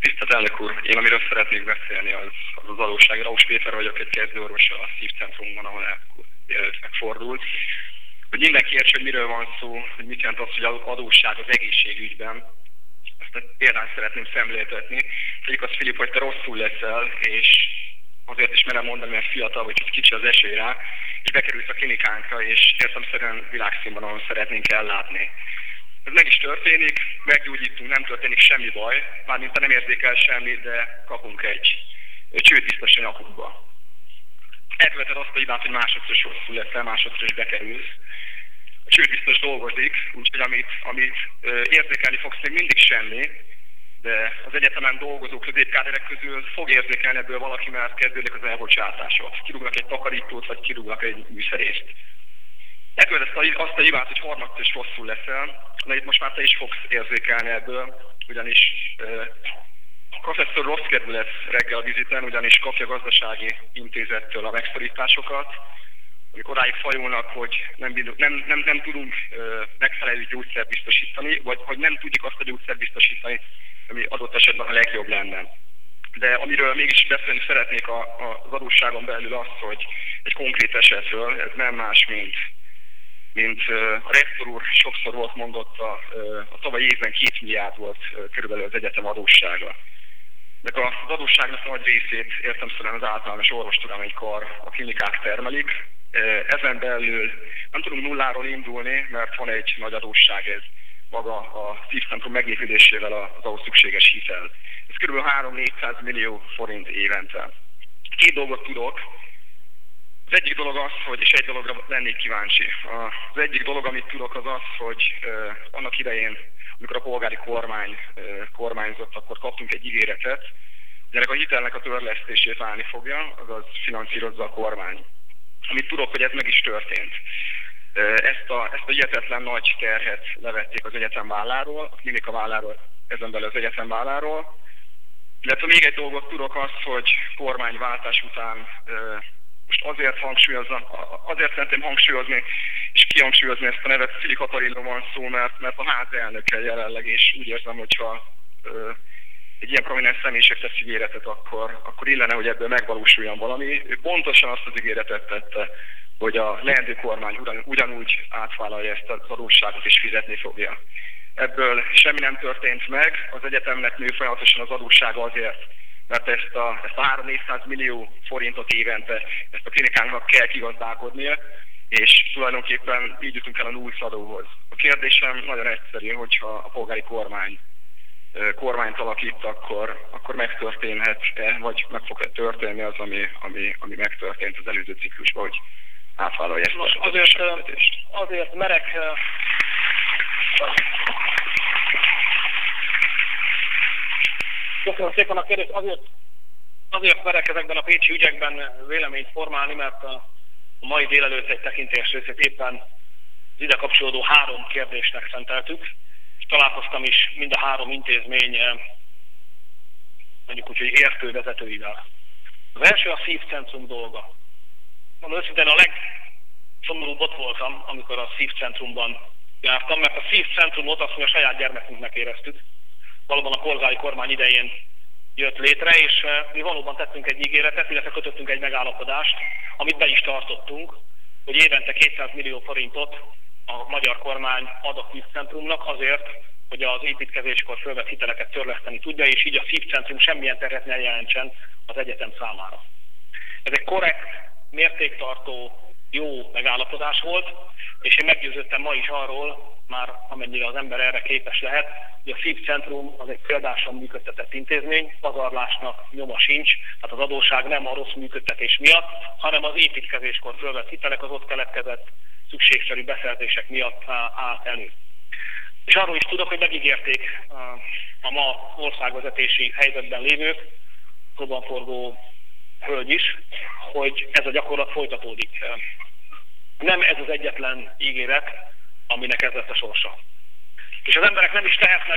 Tisztelt elnök úr, én amiről szeretnék beszélni, az adósság. Raus Péter vagyok, egy kezdőorvos a szívcentrumban, ahol előtt megfordult. Hogy mindenki értse, hogy miről van szó, hogy mit jelent az, hogy adósság az egészségügyben. Ezt a példán szeretném szemléltetni. Tegyük azt, Filip, hogy te rosszul leszel, és azért is merem mondani, mert fiatal vagy, kicsi az esély rá, és bekerülsz a klinikánkra, és értelemszerűen világszínvonalon szeretnénk ellátni. Ez meg is történik, meggyógyítunk, nem történik semmi baj, mármint te nem érzékel semmit, de kapunk egy csődbiztos nyakukba. Elköveted azt a hibát, hogy másodszor is rosszul leszel, másodszor is bekerülsz. A csődbiztos dolgozik, úgyhogy amit érzékelni fogsz, még mindig semmi, de az egyetemen dolgozó középkáderek közül fog érzékelni ebből valaki, mert kezdődik az elbocsátások. Kirúgnak egy takarítót, vagy kirúgnak egy műszerészt. Elkövetett azt a hibát, hogy harmadszor is rosszul leszel, de itt most már te is fogsz érzékelni ebből, ugyanis a professzor rossz kedvű lesz reggel a viziten, ugyanis kapja a gazdasági intézettől a megszorításokat, amik odáig fajulnak, hogy nem tudunk megfelelő gyógyszert biztosítani, vagy hogy nem tudjuk azt a gyógyszert biztosítani, ami adott esetben a legjobb lenne. De amiről mégis beszélni szeretnék az adósságon belül az, hogy egy konkrét esetről, ez nem más, mint a rektor úr sokszor volt mondott, a tavalyi évben 2 milliárd volt körülbelül az egyetem adóssága. De az adósságnak nagy részét értelemszerűen az általános orvostudományi kar, a klinikák termelik. Ezen belül nem tudunk nulláról indulni, mert van egy nagy adósság, ez maga a szívcentrum megépülésével az ahhoz szükséges hitel. Ez kb. 3-400 millió forint évente. 2 dolgot tudok. Az egyik dolog az, és egy dologra lennék kíváncsi. Az egyik dolog, amit tudok, az az, hogy annak idején, amikor a polgári kormány kormányzott, akkor kaptunk egy ígéretet, hogy ennek a hitelnek a törlesztését válni fogja, azaz finanszírozza a kormány. Amit tudok, hogy ez meg is történt. Ezt a hihetetlen nagy terhet levették az egyetem válláról, a klinika válláról, ezen belül az egyetem válláról. Illetve még egy dolgot tudok az, hogy kormányváltás után most azért szeretném hangsúlyozni, és kihangsúlyozni ezt a nevet, Szili Katarinról van szó, mert a ház elnöke jelenleg, és úgy érzem, hogyha egy ilyen prominens személyiség tesz ígéretet, akkor illene, hogy ebből megvalósuljon valami. Ő pontosan azt az ígéretet tette, hogy a leendő kormány ugyanúgy átvállalja ezt az adósságot és fizetni fogja. Ebből semmi nem történt meg, az egyetemnek nő folyamatosan az adóssága azért, mert ezt a 3-400 millió forintot évente ezt a klinikánknak kell kigazdálkodnia, és tulajdonképpen így jutunk el a nullszadóhoz. A kérdésem nagyon egyszerű, hogyha a polgári kormányt alakít, akkor megtörténhet-e, vagy meg fog történni az, ami megtörtént az előző ciklusban, hogy átvállalja ezt a vezetést. Azért merek... Köszönöm szépen a kérdést. Azért merek ezekben a pécsi ügyekben véleményt formálni, mert a mai délelőtt egy tekintélyes részét éppen az ide kapcsolódó 3 kérdésnek szenteltük, és találkoztam is mind a 3 intézmény, mondjuk úgy, hogy értő vezetőivel. Az első a szívcentrum dolga. Mondom őszintén, a legszomorúbb ott voltam, amikor a szívcentrumban jártam, mert a szívcentrumot azt mi a saját gyermekünknek éreztük. Valóban a polgári kormány idején jött létre, és mi valóban tettünk egy ígéretet, illetve kötöttünk egy megállapodást, amit be is tartottunk, hogy évente 200 millió forintot a magyar kormány ad a szívcentrumnak azért, hogy az építkezéskor fölvett hiteleket törleszteni tudja, és így a szívcentrum semmilyen terhet ne jelentsen az egyetem számára. Ez egy korrekt, mértéktartó, jó megállapodás volt, és én meggyőződtem ma is arról, már amennyire az ember erre képes lehet, hogy a szívcentrum az egy példásan működtetett intézmény, pazarlásnak nyoma sincs, tehát az adósság nem a rossz működtetés miatt, hanem az építkezéskor fölvett hitelek az ott keletkezett szükségszerű beszerzések miatt állt elő. És arról is tudok, hogy megígérték a ma országvezetési helyzetben lévők, szóban forgó hölgy is, hogy ez a gyakorlat folytatódik. Nem ez az egyetlen ígéret, aminek ez lett a sorsa. És az emberek nem is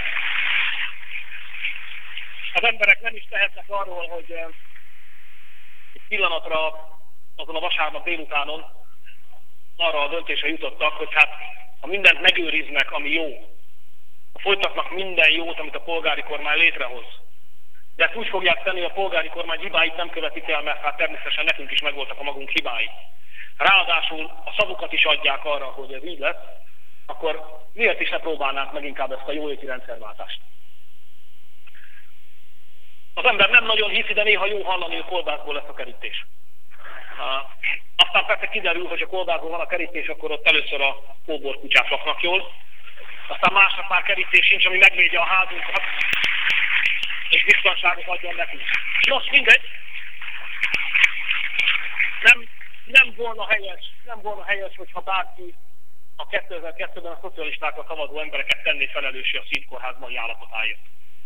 tehetnek arról, hogy egy pillanatra azon a vasárnap délutánon arra a döntésre jutottak, hogy hát ha mindent megőriznek, ami jó, ha folytatnak minden jót, amit a polgári kormány létrehoz, De ezt úgy fogják tenni, hogy a polgári kormány hibáit nem követik el, mert hát természetesen nekünk is megvoltak a magunk hibái. Ráadásul a szavukat is adják arra, hogy ez így lesz, akkor miért is ne próbálnánk meg inkább ezt a jóléti rendszerváltást? Az ember nem nagyon hiszi, de néha jó hallani, hogy kolbászból lesz a kerítés. Aztán persze kiderül, hogy a kolbászból van a kerítés, akkor ott először a kóborkutyák laknak jól. Aztán másnap már kerítés sincs, ami megvédje a házunkat, és biztonságot adjon nekünk. Nos, mindegy. Nem volna helyes, hogyha bárki a 2002-ben a szocialistákra szavazó embereket tenné felelőssé a szívkórház mai állapotáért.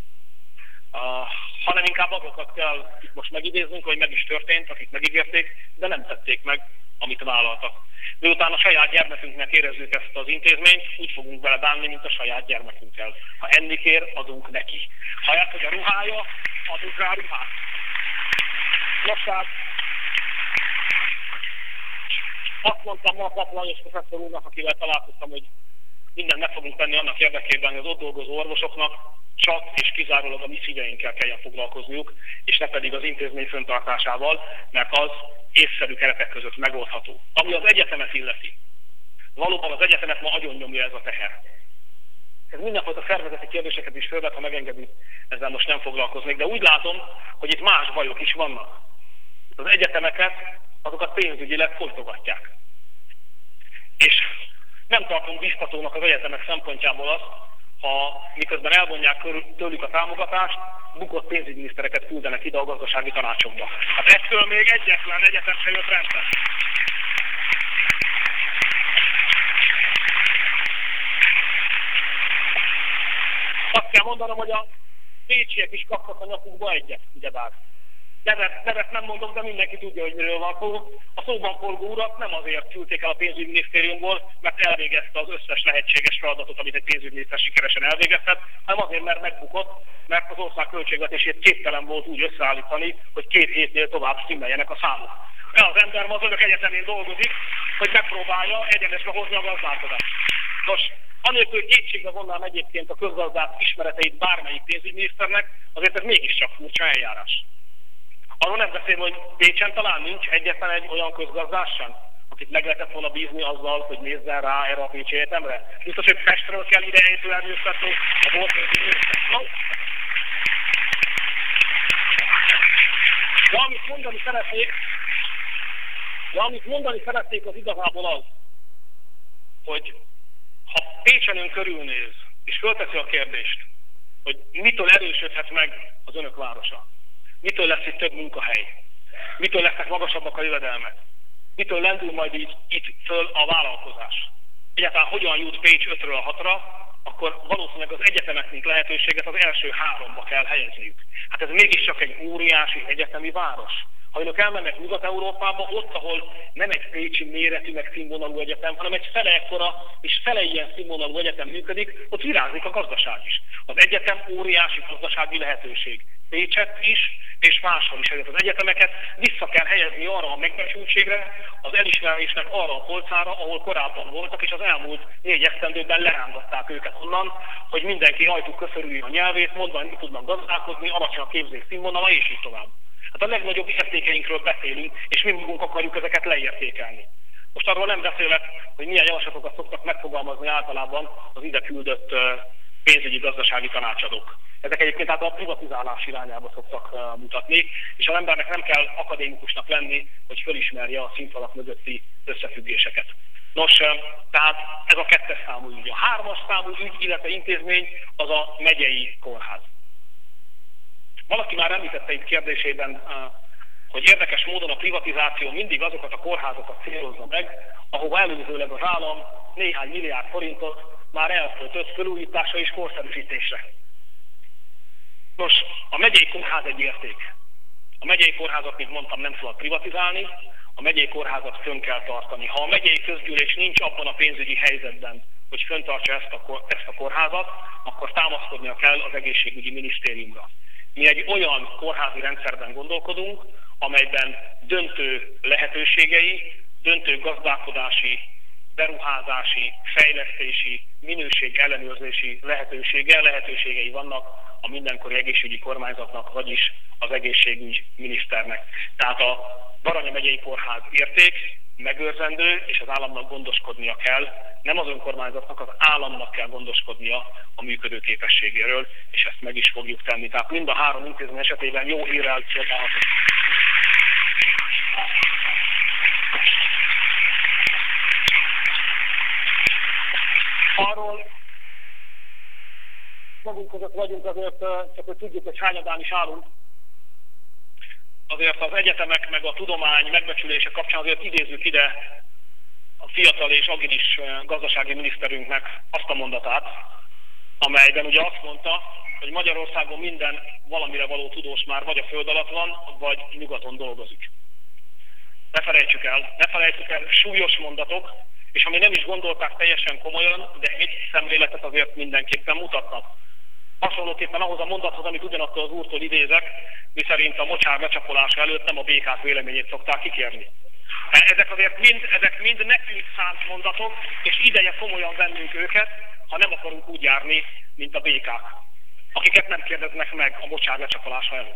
Hanem inkább azokat kell itt most megidéznünk, hogy meg is történt, akik megígérték, de nem tették meg, amit vállaltak. Miután a saját gyermekünknek érezzük ezt az intézményt, úgy fogunk vele bánni, mint a saját gyermekünkkel. Ha enni kér, adunk neki. Ha elfogy a ruhája, adunk rá ruhát. Nos, tehát azt mondtam ma a Pap Lajos professzor úrnak, akivel találkoztam, hogy mindent meg fogunk tenni annak érdekében, hogy az ott dolgozó orvosoknak csak és kizárólag a mi szíveinkkel kelljen foglalkozniuk, és ne pedig az intézmény fenntartásával, mert az észszerű keretek között megoldható. Ami az egyetemet illeti. Valóban az egyetemet ma agyonnyomja ez a teher. Ez mindenfajta szervezeti kérdéseket is fölvet, ha megengedi, ezzel most nem foglalkoznék, de úgy látom, hogy itt más bajok is vannak. Az egyetemeket, azokat pénzügyileg folytogatják. És nem tartom biztatónak az egyetemek szempontjából azt, ha miközben elvonják tőlük a támogatást, bukott pénzügyminisztereket küldenek ide a gazdasági tanácsokba. Hát ettől még egyetlen egyetem se jött rendben. Azt kell mondanom, hogy a pécsiek is kaptak a nyakukba egyet, ugyebár. Nevet nem mondom, de mindenki tudja, hogy miről van szó. A szóban forgó urat nem azért küldték el a pénzügyminisztériumból, mert elvégezte az összes lehetséges feladatot, amit egy pénzügyminiszter sikeresen elvégezhet, hanem azért, mert megbukott, mert az ország költségvetését képtelen volt úgy összeállítani, hogy 2 hétnél tovább stimmeljenek a számok. Az ember ma az önök egyetemén dolgozik, hogy megpróbálja egyenesbe hozni a gazdálkodást. Nos, anélkül, hogy kétségbe vonnám egyébként a közgazdász ismereteit bármelyik pénzügyminiszternek, azért ez mégiscsak furcsa eljárás. Arról nem beszélve, hogy Pécsen talán nincs egyetlen egy olyan közgazdás sem, akit meg lehetett volna bízni azzal, hogy nézzen rá erre a Pécsi Egyetemre. Biztos, hogy Pestről kell ide ejtőernyőztetni a volt pénzügyminiszter. De amit mondani szeretnék, az igazából az, hogy ha Pécsen ön körülnéz, és fölteszi a kérdést, hogy mitől erősödhet meg az önök városa, mitől lesz itt több munkahely, mitől lesznek magasabbak a jövedelmek, mitől lendül majd itt föl a vállalkozás, egyáltalán hogyan jut Pécs 5-ről 6-ra, akkor valószínűleg az egyetemeknek lehetőséget az első 3-ba kell helyezniük. Hát ez mégiscsak egy óriási egyetemi város. Ha önök elmennek Nyugat-Európába, ott, ahol nem egy pécsi méretű meg színvonalú egyetem, hanem egy fele ekkora és fele ilyen színvonalú egyetem működik, ott virázik a gazdaság is. Az egyetem óriási gazdasági lehetőség. Pécset is, és máshol is. Az egyetemeket vissza kell helyezni arra a megbecsültségre, az elismerésnek arra a polcára, ahol korábban voltak, és az elmúlt 4 esztendőben lerángatták őket onnan, hogy mindenki rajtuk köszörüljön a nyelvét, mondva, hogy nem tudnak gazdálkodni, alacsony a képzés színvonala, és így tovább. Hát a legnagyobb értékeinkről beszélünk, és mi magunk akarjuk ezeket leértékelni. Most arról nem beszélek, hogy milyen javaslatokat szoktak megfogalmazni általában az ide küldött pénzügyi gazdasági tanácsadók. Ezek egyébként a privatizálás irányába szoktak mutatni, és az embernek nem kell akadémikusnak lenni, hogy fölismerje a színfalak mögötti összefüggéseket. Nos, tehát ez a 2. számú ügy. A 3. számú ügy, illetve intézmény az a megyei kórház. Valaki már említette itt kérdésében, hogy érdekes módon a privatizáció mindig azokat a kórházakat célozza meg, ahova előzőleg az állam néhány milliárd forintot már elköltött felújításra és korszerűsítésre. Nos, a megyei kórház egy érték. A megyei kórházat, mint mondtam, nem szabad privatizálni, a megyei kórházat fönn kell tartani. Ha a megyei közgyűlés nincs abban a pénzügyi helyzetben, hogy fenntartsa ezt a kórházat, akkor támaszkodnia kell az egészségügyi minisztériumra. Mi egy olyan kórházi rendszerben gondolkodunk, amelyben döntő lehetőségei, döntő gazdálkodási beruházási, fejlesztési, minőség ellenőrzési lehetőségei vannak a mindenkori egészségügyi kormányzatnak, vagyis az egészségügy miniszternek. Tehát a Baranya megyei kórház érték, megőrzendő, és az államnak gondoskodnia kell, nem az önkormányzatnak, az államnak kell gondoskodnia a működő képességéről, és ezt meg is fogjuk tenni. Tehát mind a három intézmény esetében jó hírrel szolgálhatunk. Arról magunk között vagyunk, azért csak hogy tudjuk, hogy hányadán is állunk. Azért az egyetemek meg a tudomány megbecsülése kapcsán azért idézzük ide a fiatal és agilis gazdasági miniszterünknek azt a mondatát, amelyben ugye azt mondta, hogy Magyarországon minden valamire való tudós már vagy a föld alatt van, vagy nyugaton dolgozik. Ne felejtsük el, súlyos mondatok, és ami nem is gondolták teljesen komolyan, de egy szemléletet azért mindenképpen mutatnak. Hasonlóképpen ahhoz a mondathoz, amit ugyanakkor az úrtól idézek, miszerint a mocsár lecsapolása előtt nem a békák véleményét szokták kikérni. Ezek mind nekünk szánt mondatok, és ideje komolyan vennünk őket, ha nem akarunk úgy járni, mint a békák, akiket nem kérdeznek meg a mocsár lecsapolása előtt.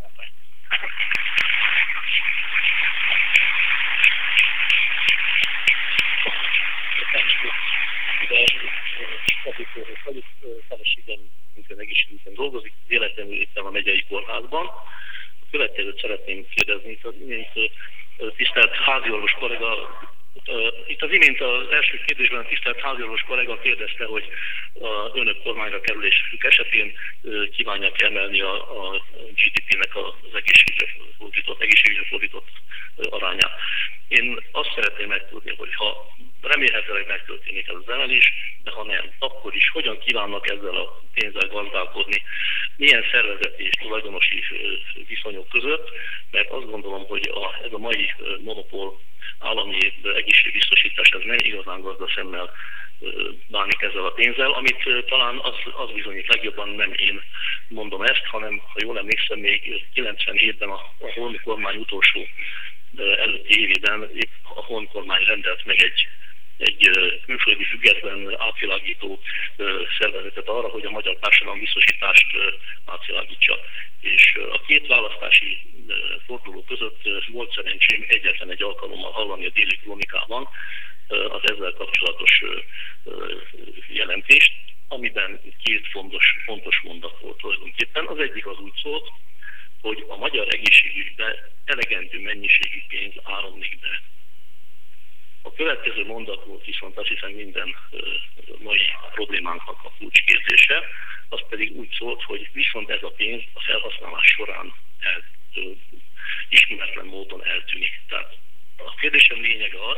Feleségem minden egészségügyben dolgozik, véletlenül itt a megyei kórházban. A következőt szeretném kérdezni, tisztelt háziorvos kollega, itt az imént az első kérdésben a tisztelt háziorvos kollega kérdezte, hogy a önök kormányra kerülésük esetén kívánják emelni a GDP-nek az egészségügyre fordított arányát. Én azt szeretném megtudni, hogy ha remélhetőleg megtörténik ez az emelés, de ha nem, akkor is hogyan kívánnak ezzel a pénzzel gazdálkodni, milyen szervezeti és tulajdonosi viszonyok között, mert azt gondolom, hogy ez a mai monopól állami egészségbiztosítás, ez nem igazán gazda szemmel bánik ezzel a pénzzel, amit talán az bizonyít legjobban, nem én mondom ezt, hanem, ha jól emlékszem, még 97-ben a Horn kormány utolsó előtti évében épp a Horn kormány rendelt meg egy külföldi független átvilágító szervezetet arra, hogy a magyar társadalombiztosítást átvilágítsa. És a két választási forduló között volt szerencsém egyetlen egy alkalommal hallani a Déli Krónikában az ezzel kapcsolatos jelentést, amiben két fontos mondat volt tulajdonképpen. Az egyik az úgy szólt, hogy a magyar egészségügybe elegendő mennyiségű pénz áramlik be. A következő mondat volt viszont azt hiszem minden mai problémánknak a kulcskérdése, az pedig úgy szólt, hogy viszont ez a pénz a felhasználás során ismeretlen módon eltűnik. Tehát a kérdésem lényege az,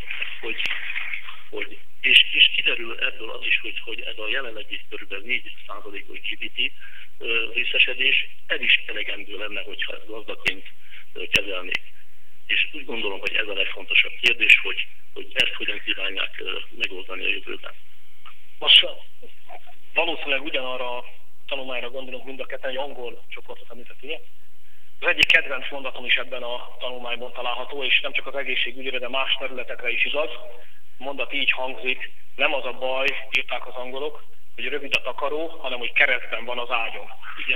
és kiderül ebből az is, hogy ez a jelenlegi kb. 4%-os GDP részesedés, ez is elegendő lenne, hogyha ezt gazdaként kezelnék. És úgy gondolom, hogy ez a legfontosabb kérdés, hogy ezt hogyan kívánják megoldani a jövőben. Most valószínűleg ugyanarra a tanulmányra gondolunk mind a ketten, egy angol csoportot említett, ugye? Az egyik kedvenc mondatom is ebben a tanulmányban található, és nem csak az egészségügyre, de más területekre is igaz. A mondat így hangzik, nem az a baj, írták az angolok, hogy rövid a takaró, hanem hogy keresztben van az ágyon. Igen.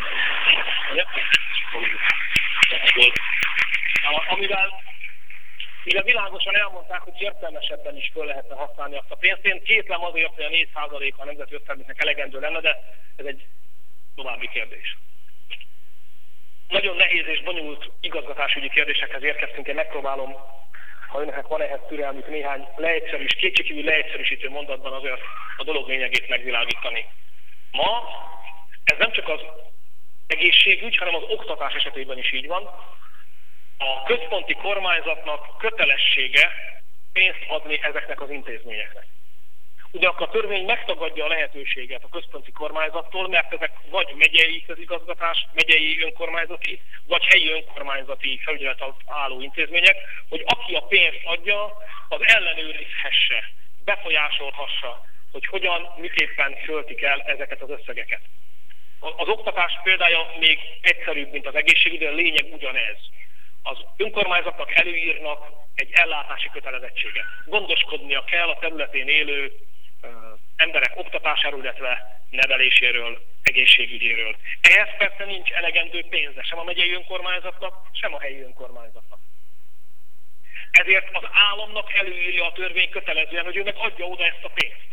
Amivel világosan elmondták, hogy értelmesebben is föl lehetne használni azt a pénzt. Én kétlem azért, hogy a 4% a nemzeti összterméknek elegendő lenne, de ez egy további kérdés. Nagyon nehéz és bonyolult igazgatásügyi kérdésekhez érkeztünk. Én megpróbálom, ha önöknek van ehhez türelmük, néhány kétségkívül leegyszerűsítő mondatban azért a dolog lényegét megvilágítani. Ma ez nem csak az egészségügy, hanem az oktatás esetében is így van. A központi kormányzatnak kötelessége pénzt adni ezeknek az intézményeknek. Ugyanakkor a törvény megtagadja a lehetőséget a központi kormányzattól, mert ezek vagy megyei közigazgatás, megyei önkormányzati, vagy helyi önkormányzati felügyelet alatt álló intézmények, hogy aki a pénzt adja, az ellenőrizhesse, befolyásolhassa, hogy hogyan, miképpen költik el ezeket az összegeket. Az oktatás példája még egyszerűbb, mint az egészségügy, de a lényeg ugyanez. az önkormányzatnak előírnak egy ellátási kötelezettséget. Gondoskodnia kell a területén élő emberek oktatásáról, illetve neveléséről, egészségügyéről. Ehhez persze nincs elegendő pénze sem a megyei önkormányzatnak, sem a helyi önkormányzatnak. Ezért az államnak előírja a törvény kötelezően, hogy ő meg adja oda ezt a pénzt.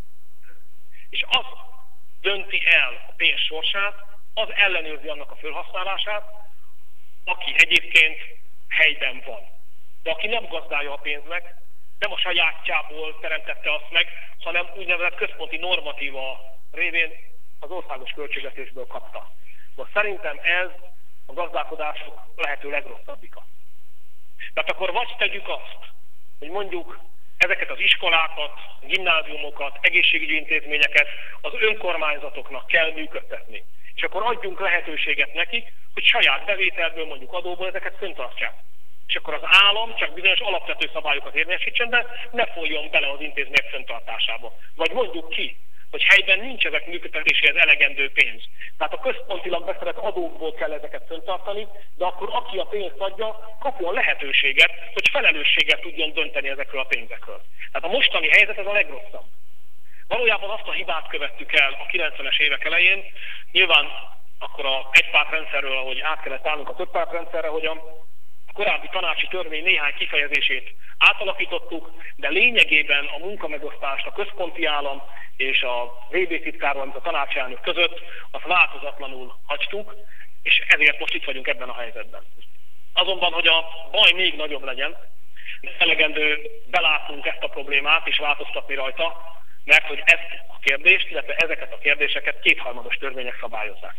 És az dönti el a pénz sorsát, az ellenőrzi annak a felhasználását, aki egyébként helyben van. De aki nem gazdája a pénznek, nem a sajátjából teremtette azt meg, hanem úgynevezett központi normatíva révén az országos költségvetésből kapta. Most szerintem ez a gazdálkodások lehető legrosszabbika. Tehát akkor vagy tegyük azt, hogy mondjuk ezeket az iskolákat, gimnáziumokat, egészségügyi intézményeket az önkormányzatoknak kell működtetni. És akkor adjunk lehetőséget nekik, hogy saját bevételből, mondjuk adóból ezeket fenntartsák. És akkor az állam csak bizonyos alapvető szabályokat érvényesítsen, de ne folyjon bele az intézmények fenntartásába. Vagy mondjuk ki, hogy helyben nincs ezek működtetéséhez elegendő pénz. Tehát a központilag beszedett adókból kell ezeket fenntartani, de akkor aki a pénzt adja, kapjon lehetőséget, hogy felelősséggel tudjon dönteni ezekről a pénzekről. Tehát a mostani helyzet ez a legrosszabb. Valójában azt a hibát követtük el a 90-es évek elején, nyilván akkor a egypártrendszerről, ahogy át kellett állnunk a többpártrendszerre, hogy a korábbi tanácsi törvény néhány kifejezését átalakítottuk, de lényegében a munkamegosztást a központi állam és a VB titkár, valamint a tanácselnök között azt változatlanul hagytuk, és ezért most itt vagyunk ebben a helyzetben. Azonban, hogy a baj még nagyobb legyen, elegendő belátnunk ezt a problémát és változtatni rajta, mert hogy ezt a kérdést, illetve ezeket a kérdéseket kétharmados törvények szabályozzák.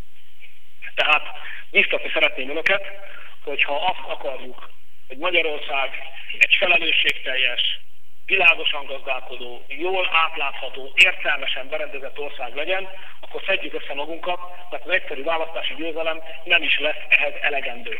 Tehát biztatni szeretném önöket, hogyha azt akarjuk, hogy Magyarország egy felelősségteljes, világosan gazdálkodó, jól átlátható, értelmesen berendezett ország legyen, akkor szedjük össze magunkat, mert az egyszerű választási győzelem nem is lesz ehhez elegendő.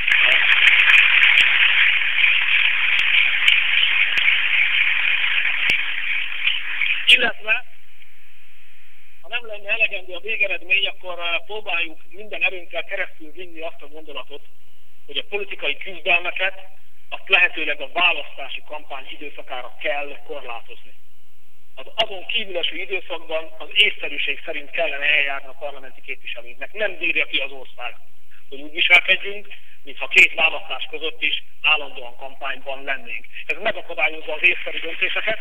Illetve, ha nem lenne elegendő a végeredmény, akkor próbáljuk minden erőnkkel keresztül vinni azt a gondolatot, hogy a politikai küzdelmeket azt lehetőleg a választási kampány időszakára kell korlátozni. Az azon kívül eső időszakban az észszerűség szerint kellene eljárni a parlamenti képviselőknek. Nem bírja ki az ország, hogy úgy viselkedjünk, mintha két választás között is állandóan kampányban lennénk. Ez megakadályozza az észszerű döntéseket.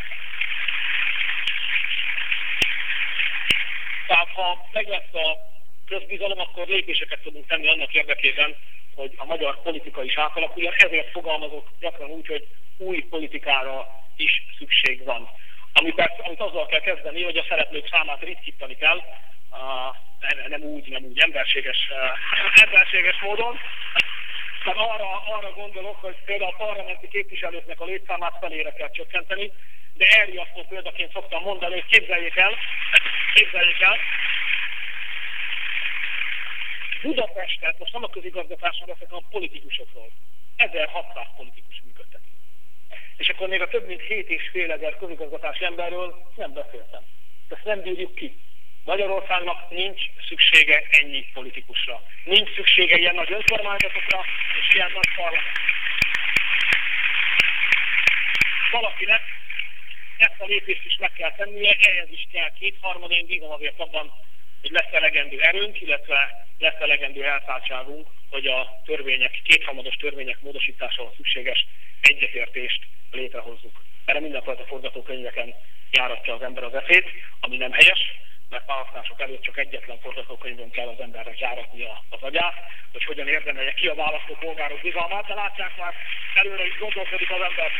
Tehát ha meg lesz a közbizalom, akkor lépéseket tudunk tenni annak érdekében, hogy a magyar politika is átalakuljon, ezért fogalmazok gyakran úgy, hogy új politikára is szükség van. Amit azzal kell kezdeni, hogy a szereplők számát ritkítani kell, nem úgy, emberséges módon. Tehát arra gondolok, hogy például a parlamenti képviselőknek a létszámát felére kell csökkenteni, de elriasztó példaként szoktam mondani, hogy képzeljék el, Budapestet, most nem a közigazgatásról beszélek, hanem a politikusokról. 1600 politikus működtetik. És akkor még a több mint 7,5 ezer közigazgatási emberről nem beszéltem. Ezt nem bírjuk ki. Magyarországnak nincs szüksége ennyi politikusra. Nincs szüksége ilyen nagy önkormányzatokra és ilyen nagy parlamentre. Valakinek ezt a lépést is meg kell tennie, ehhez is kell kétharmad, én bízom azért abban, hogy lesz elegendő erőnk, illetve lesz elegendő elszálltságunk, hogy a törvények, kétharmados törvények módosításával szükséges egyetértést létrehozzuk. Erre mindenfajta forgatókönyveken járatja az ember az eszét, ami nem helyes, mert választások előtt csak egyetlen forgatókönyvön kell az embernek járatnia az agyát, hogy hogyan érdemelje ki a választópolgárok bizalmát, de látják már, előre is gondolkodik az ember.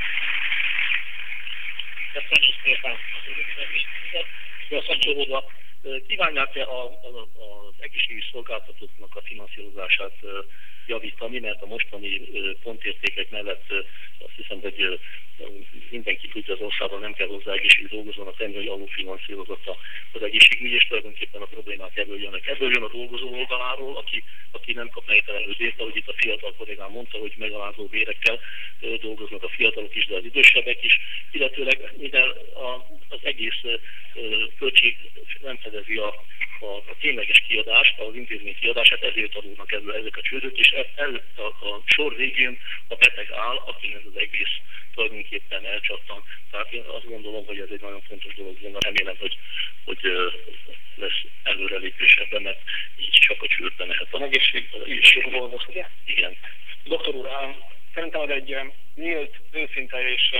Köszönöm szépen. Összecsomódva, kívánják-e az egészségügyi szolgáltatóknak a finanszírozását javítani, mert a mostani pontértékek mellett azt hiszem, hogy mindenki tudja, az országban nem kell hozzá egészségügyi dolgozónak tenni, hogy alulfinanszírozott az egészségügy, és tulajdonképpen a problémák ebből jönnek. Ebből jön a dolgozó oldaláról, aki nem kap megfelelő bért, ahogy itt a fiatal kollégám mondta, hogy megalázó bérekkel dolgoznak a fiatalok is, de az idősebbek is, illetőleg mivel az egész költségrendszert felfedezi a tényleges kiadást, az intézmény kiadását, ezért adódnak ebből ezek a csődök, és a sor végén a beteg áll, akin ez az egész tulajdonképpen elcsattan. Tehát én azt gondolom, hogy ez egy nagyon fontos dolog volna. Remélem, hogy lesz előrelépés ebben, mert így csak a csődbe mehet. Az egészségügyi dolgozó, ugye? Igen. Doktor úr, szerintem ez egy nyílt, őszinte és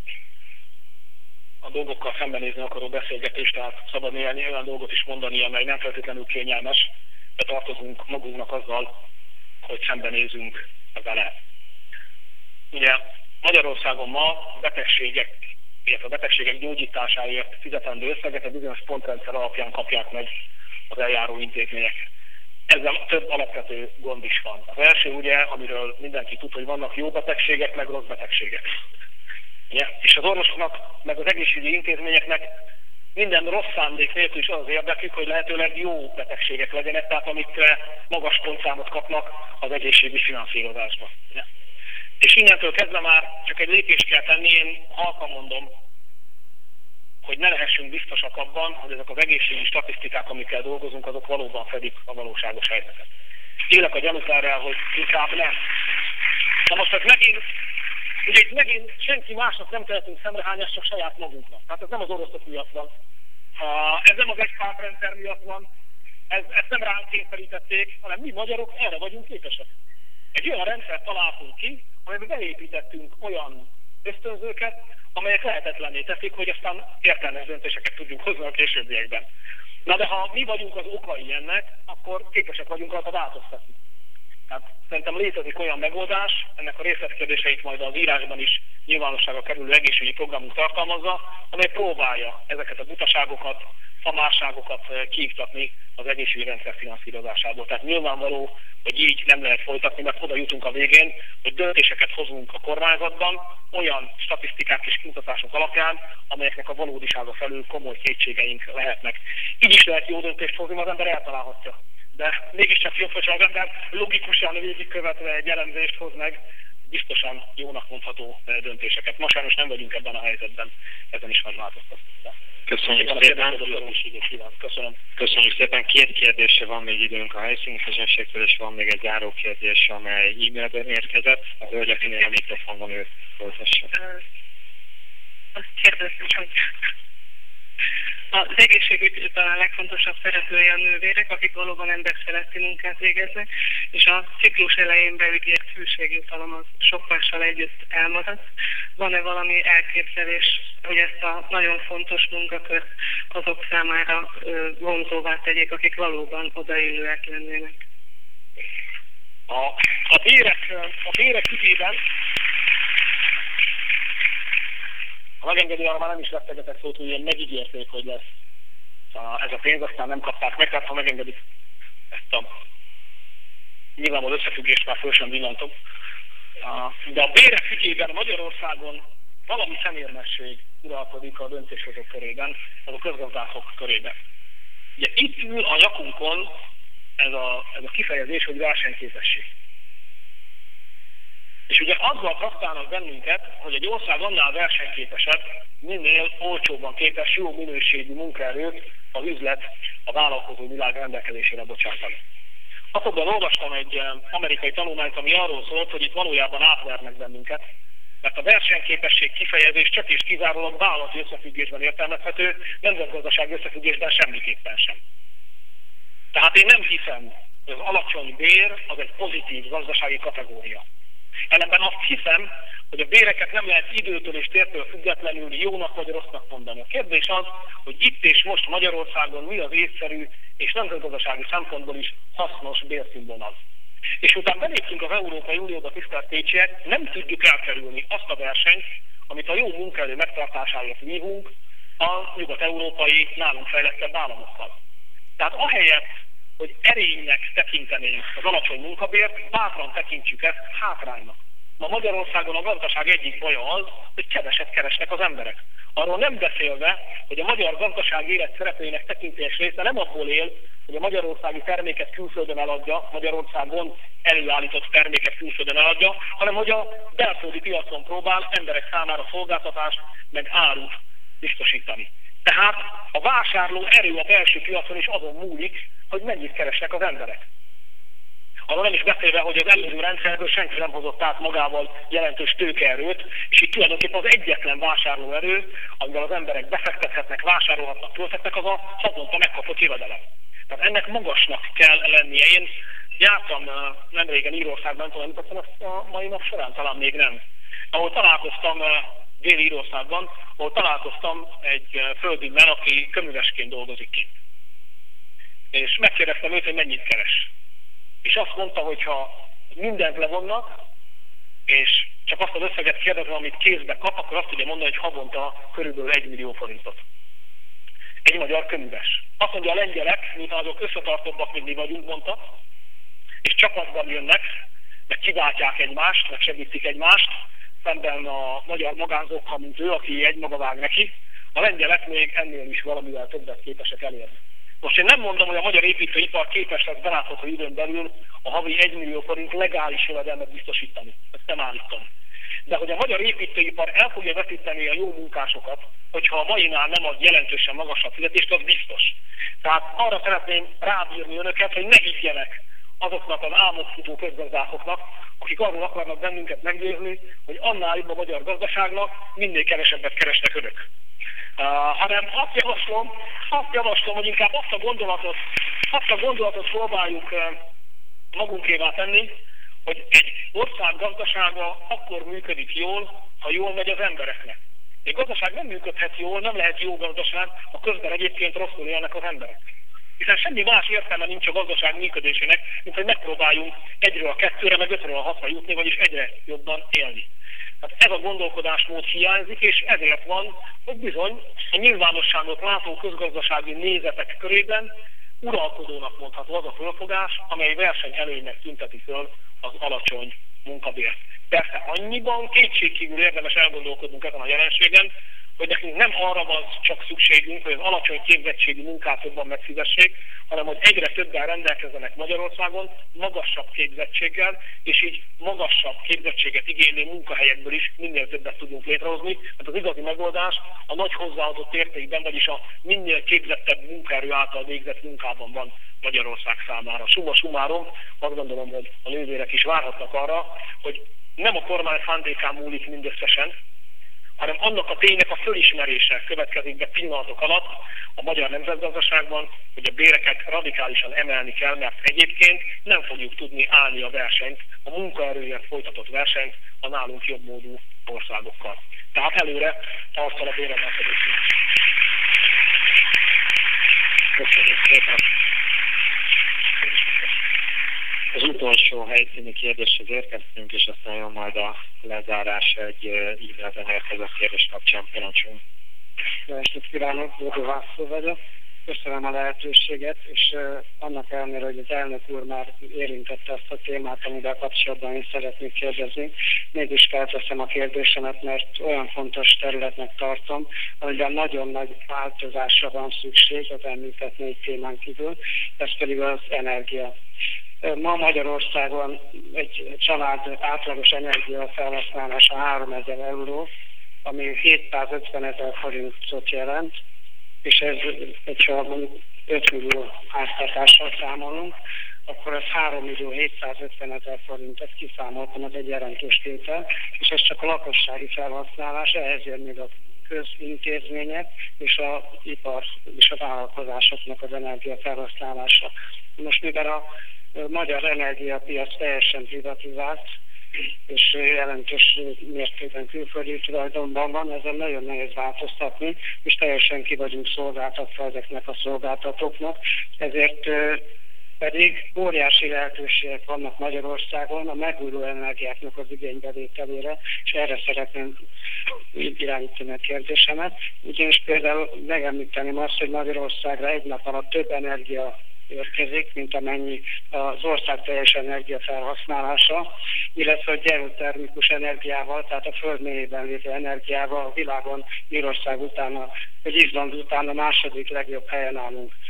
a dolgokkal szembenézni akaró beszélgetés, tehát szabad néhány olyan dolgot is mondani, amely nem feltétlenül kényelmes, de tartozunk magunknak azzal, hogy szembenézünk vele. Ugye Magyarországon ma betegségek, illetve a betegségek gyógyításáért fizetendő összeget a bizonyos pontrendszer alapján kapják meg az eljáró intézmények. Ezzel több alapvető gond is van. Az első ugye, amiről mindenki tud, hogy vannak jó betegségek, meg rossz betegségek. Ja, és az orvosoknak, meg az egészségügyi intézményeknek minden rossz szándék nélkül is az érdekük, hogy lehetőleg jó betegségek legyenek, tehát amikre magas pontszámot kapnak az egészségügyi finanszírozásban. Ja. És innentől kezdve már csak egy lépést kell tenni, én halkan mondom, hogy ne lehessünk biztosak abban, hogy ezek az egészségügyi statisztikák, amikkel dolgozunk, azok valóban fedik a valóságos helyzetet. Élek a gyanútárral, hogy inkább nem. Na most ez megint senki másnak nem tehetünk szemrehányást, csak saját magunknak. Tehát ez nem az oroszok miatt van. Ez nem az egypártrendszer miatt van. Ezt nem ránk kényszerítették, hanem mi magyarok erre vagyunk képesek. Egy olyan rendszert találtunk ki, amelyben beépítettünk olyan ösztönzőket, amelyek lehetetlenné teszik, hogy aztán értelmes döntéseket tudjunk hozni a későbbiekben. Na de ha mi vagyunk az okai ennek, akkor képesek vagyunk rajta változtatni. Tehát szerintem létezik olyan megoldás, ennek a részletkérdéseit majd az írásban is nyilvánosságra kerülő egészségügyi programunk tartalmazza, amely próbálja ezeket a butaságokat, szamárságokat kiiktatni az egészségügyi rendszer finanszírozásából. Tehát nyilvánvaló, hogy így nem lehet folytatni, mert oda jutunk a végén, hogy döntéseket hozunk a kormányzatban olyan statisztikák és kimutatások alapján, amelyeknek a valódisága felül komoly kétségeink lehetnek. Így is lehet jó döntést hozni, az ember eltalálhatja. De mégiscsak jobb, hogyha az ember logikusan végigkövetve egy elemzést hoz meg, biztosan jónak mondható döntéseket. Ma sajnos nem vagyunk ebben a helyzetben, ezen is megváltoztatni. Köszönjük szépen. Köszönjük szépen. 2 kérdésre van még időnk a helyszínközönségtől, és van még egy záró kérdés, amely e-mailben érkezett. A hölgyekinél a mikrofonban ő folytassa. Azt kérdeztem, hogy az egészségügy talán legfontosabb szereplője a nővérek, akik valóban emberfeletti munkát végeznek, és a ciklus elején beügyért hűségjutalom az sok mással együtt elmaradt. Van-e valami elképzelés, hogy ezt a nagyon fontos munkakört azok számára vonzóvá tegyék, akik valóban odaillőek lennének? A bérek ügyében, ha megengedi, arra már nem is vesztegetek szót, hogy ilyen megígérték, hogy lesz ez a pénz, aztán nem kapták meg, tehát ha megengedik ezt a nyilvánvaló összefüggést már föl sem villantom. De a bérek ügyében Magyarországon valami szemérmesség uralkodik a döntéshozók körében, az a közgazdászok körében. Ugye itt ül a nyakunkon ez a kifejezés, hogy versenyképesség. És ugye azzal traktálnak bennünket, hogy egy ország annál versenyképesebb, minél olcsóbban képes jó minőségű munkaerőt az üzlet, a vállalkozó világ rendelkezésére bocsátani. Akkor olvastam egy amerikai tanulmányt, ami arról szólt, hogy itt valójában átvernek bennünket, mert a versenyképesség kifejezés csak és kizárólag vállalati összefüggésben értelmezhető, nemzetgazdasági összefüggésben semmiképpen sem. Tehát én nem hiszem, hogy az alacsony bér az egy pozitív gazdasági kategória. Ellenben azt hiszem, hogy a béreket nem lehet időtől és tértől függetlenül jónak vagy rossznak mondani. A kérdés az, hogy itt és most Magyarországon mi az észszerű és nemzetgazdasági szempontból is hasznos bérszínvonal. És utána beléptünk az Európai Unióba, tisztelt Pécsiek, nem tudjuk elkerülni azt a versenyt, amit a jó munkaerő megtartásáért vívunk a nyugat-európai, nálunk fejlettebb államokkal. Tehát ahelyett, hogy erénynek tekintenénk az alacsony munkabért, bátran tekintsük ezt hátránynak. Ma Magyarországon a gazdaság egyik baja az, hogy keveset keresnek az emberek. Arról nem beszélve, hogy a magyar gazdaság élet szereplőinek tekintélyes része nem abból él, hogy a magyarországi terméket külföldön eladja, Magyarországon előállított terméket külföldön eladja, hanem hogy a belföldi piacon próbál emberek számára szolgáltatást, meg árut biztosítani. Tehát a vásárló erő a belső piacon is azon múlik, hogy mennyit keresnek az emberek. Arról nem is beszélve, hogy az előző rendszerből senki nem hozott át magával jelentős tőkeerőt, és itt tulajdonképpen az egyetlen vásárlóerő, amivel az emberek befektethetnek, vásárolhatnak, költhetnek, az a havonta megkapott jövedelem. Tehát ennek magasnak kell lennie. Én jártam nem régen Írországban, tudom, említettem ezt a mai nap során, talán még nem. Ahol találkoztam Dél-Írországban, ahol találkoztam egy földügyben, aki köművesként dolgozik kint. És megkérdeztem őt, hogy mennyit keres. És azt mondta, hogy ha mindent levonnak, és csak azt az összeget kérdezem, amit kézbe kap, akkor azt tudja mondani, hogy havonta körülbelül 1 millió forintot. Egy magyar köműves. Azt mondja, a lengyelek, mint azok összetartóbbak, mint mi vagyunk, mondta, és csapatban jönnek, meg kiváltják egymást, meg segítik egymást, szemben a magyar magánzókkal, mint ő, aki egymaga vág neki, a lengyelek még ennél is valamivel többet képesek elérni. Most én nem mondom, hogy a magyar építőipar képes lesz belátható időn belül a havi 1 millió forint legális jövedelmet biztosítani. Ezt nem állítom. De hogy a magyar építőipar el fogja veszíteni a jó munkásokat, hogyha a mainál nem ad jelentősen magasabb fizetést, az biztos. Tehát arra szeretném rábírni önöket, hogy ne higgyenek azoknak az álmodfutó közgazdászoknak, akik arról akarnak bennünket meggyőzni, hogy annál jobb a magyar gazdaságnak, minél kevesebbet keresnek önök. Hanem azt javaslom, hogy inkább azt a gondolatot próbáljuk magunkévá tenni, hogy egy ország gazdasága akkor működik jól, ha jól megy az embereknek. Egy gazdaság nem működhet jól, nem lehet jó gazdaság, ha közben egyébként rosszul élnek az emberek. Hiszen semmi más értelme nincs a gazdaság működésének, mint hogy megpróbáljunk 1-ről a 2-re, meg 5-ről a 6-ra jutni, vagyis egyre jobban élni. Tehát ez a gondolkodásmód hiányzik, és ezért van, hogy bizony a nyilvánosságot látó közgazdasági nézetek körében uralkodónak mondható az a fölfogás, amely versenyelőnynek tünteti föl az alacsony munkabért. Persze annyiban kétségkívül érdemes elgondolkodnunk ezen a jelenségen, hogy nekünk nem arra van csak szükségünk, hogy az alacsony képzettségű munkát jobban megfizessék, hanem hogy egyre többen rendelkezzenek Magyarországon magasabb képzettséggel, és így magasabb képzettséget igénylő munkahelyekből is minél többet tudunk létrehozni, mert az igazi megoldás a nagy hozzáadott értékben, vagyis a minél képzettebb munkaerő által végzett munkában van Magyarország számára. Summa summarum, azt gondolom, hogy a nővérek is várhatnak arra, hogy nem a kormány szándékán múlik mindösszesen, hanem annak a ténynek a fölismerése következik be pillanatok alatt a magyar nemzetgazdaságban, hogy a béreket radikálisan emelni kell, mert egyébként nem fogjuk tudni állni a versenyt, a munkaerőért folytatott versenyt a nálunk jobb módú országokkal. Tehát előre tartal a béremelkedésnek. Köszönjük szépen! Az utolsó helyszíni kérdéshez érkeztünk, és aztán jön majd a lezárás egy e-mailben érkezett kérdés kapcsán. Parancsolunk. Jó estét kívánok, Bódó Vászló vagyok. Köszönöm a lehetőséget, és annak ellenére, hogy az elnök úr már érintette azt a témát, amivel kapcsolatban én szeretnék kérdezni, mégis felteszem a kérdésemet, mert olyan fontos területnek tartom, amiben nagyon nagy változásra van szükség az említett 4 témán kívül, ez pedig az energia. Ma Magyarországon egy család átlagos energiafelhasználása 3000 euró, ami 750 000 forintot jelent, és ez egy 5 millió háztartással számolunk, akkor ez 3.750.000 forint, ezt kiszámoltam, az egy jelentős tétel, és ez csak a lakossági felhasználás, ehhez jön még a közintézmények és az ipar és a vállalkozásoknak az energiafelhasználása. Most mivel a magyar energiapiac teljesen privatizált, és jelentős mértékben külföldi tulajdonban van, ezen nagyon nehéz változtatni, és teljesen ki vagyunk szolgáltatva ezeknek a szolgáltatóknak, ezért pedig óriási lehetőségek vannak Magyarországon a megújuló energiáknak az igénybevételére, és erre szeretném irányítani a kérdésemet. Ugyanis például megemlíteném azt, hogy Magyarországra egy nap alatt több energia érkezik, mint amennyi az ország teljes energia felhasználása, illetve a geotermikus energiával, tehát a föld mélyében lévő energiával a világon Írország után, vagy Izland után a második legjobb helyen állunk.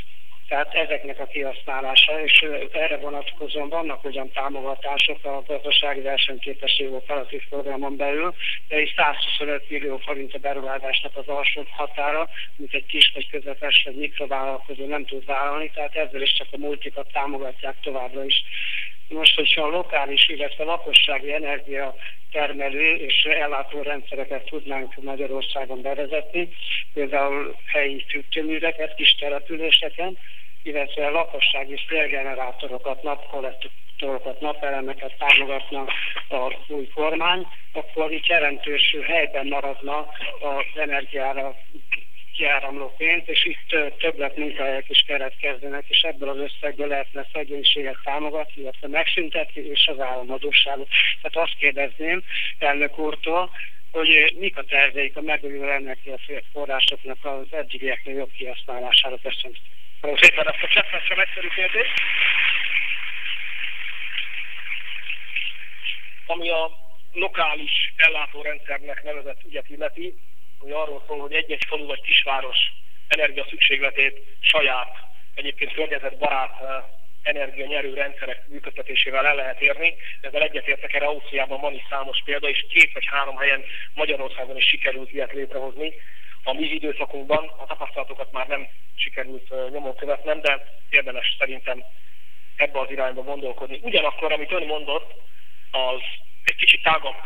Tehát ezeknek a kihasználása, és erre vonatkozóan vannak ugyan támogatások a gazdasági versenyképesség operatív programon belül, de is 125 millió forint a beruházásnak az alsó határa, mint egy kis vagy közepes vagy mikrovállalkozó nem tud vállalni, tehát ezzel is csak a multikat támogatják továbbra is. Most, hogyha a lokális, illetve lakossági energia termelő és ellátó rendszereket tudnánk Magyarországon bevezetni, például helyi fűtőműveket, kis településeken, illetve lakossági szélgenerátorokat, napkollektorokat, napelemeket támogatna az új kormány, akkor itt jelentős helyben maradna az energiára kiáramló pénz, és itt többlet munkahelyek is keletkeznek, és ebből az összegből lehetne szegénységet támogatni, illetve megszüntetni, és az államadósságot. Tehát azt kérdezném elnök úrtól, hogy mik a terveik a megújuló energiaforrásoknak az eddigieknél jobb kihasználására. Köszönöm. Szépen ezt a cseppet sem egyszerű kérdés. Ami a lokális ellátórendszernek nevezett ügyet illeti, hogy arról szól, hogy egy-egy falu vagy kisváros energia szükségletét saját, egyébként környezetbarát energianyerő rendszerek működtetésével el lehet érni. Ezzel egyetértek, erre Ausztriában van is számos példa, és 2 vagy 3 helyen Magyarországon is sikerült ilyet létrehozni. A mi időszakunkban a tapasztalatokat már nem sikerült nyomon követnem, de érdemes szerintem ebbe az irányba gondolkodni. Ugyanakkor, amit ön mondott, az egy kicsit tágabb,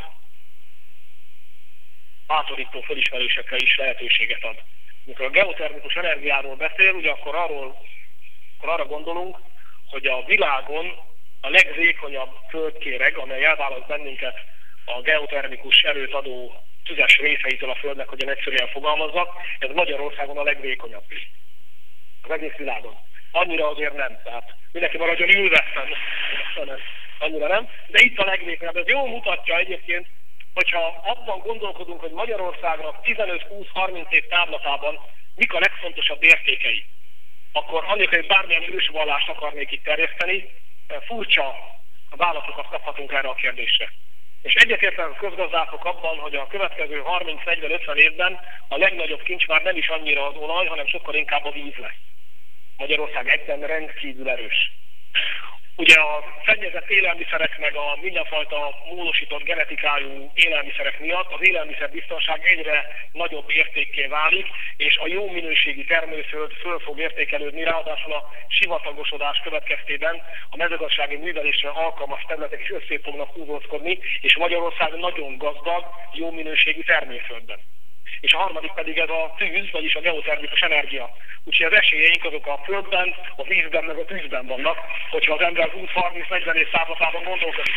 bátorító felismerésekre is lehetőséget ad. Amikor a geotermikus energiáról beszél, ugye akkor arra gondolunk, hogy a világon a legvékonyabb földkéreg, amely elválaszt bennünket a geotermikus erőt adó tüzes részeitől a Földnek, hogyan egyszerűen fogalmazzak, ez Magyarországon a legvékonyabb. Az egész világon. Annyira azért nem, tehát mindenki maradjon ülve, annyira nem, de itt a legvékonyabb. Ez jól mutatja egyébként, hogyha abban gondolkodunk, hogy Magyarországnak 15-20-30 év távlatában mik a legfontosabb értékei, akkor anélkül, hogy bármilyen ősvallást akarnék itt terjeszteni, furcsa válaszokat kaphatunk erre a kérdésre. És egyetértenek a közgazdászok abban, hogy a következő 30-40-50 évben a legnagyobb kincs már nem is annyira az olaj, hanem sokkal inkább a víz lesz. Magyarország egyben rendkívül erős. Ugye a szennyezett élelmiszerek meg a mindenfajta módosított genetikájú élelmiszerek miatt az élelmiszerbiztonság egyre nagyobb értékké válik, és a jó minőségi termőföld föl fog értékelődni, ráadásul a sivatagosodás következtében a mezőgazdasági művelésre alkalmas területek is össze fognak húzózkodni, és Magyarország nagyon gazdag, jó minőségű termőföldben. És a harmadik pedig ez a tűz, vagyis a geotermikus energia. Úgyhogy az esélyeink azok a földben, a vízben, meg a tűzben vannak, hogyha az ember 20-30-40 év távlatában gondolkodik.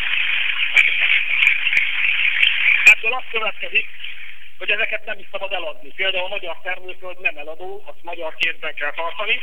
Ebből azt következik, hogy ezeket nem is szabad eladni. Például a magyar termőföld nem eladó, azt magyar kézben kell tartani.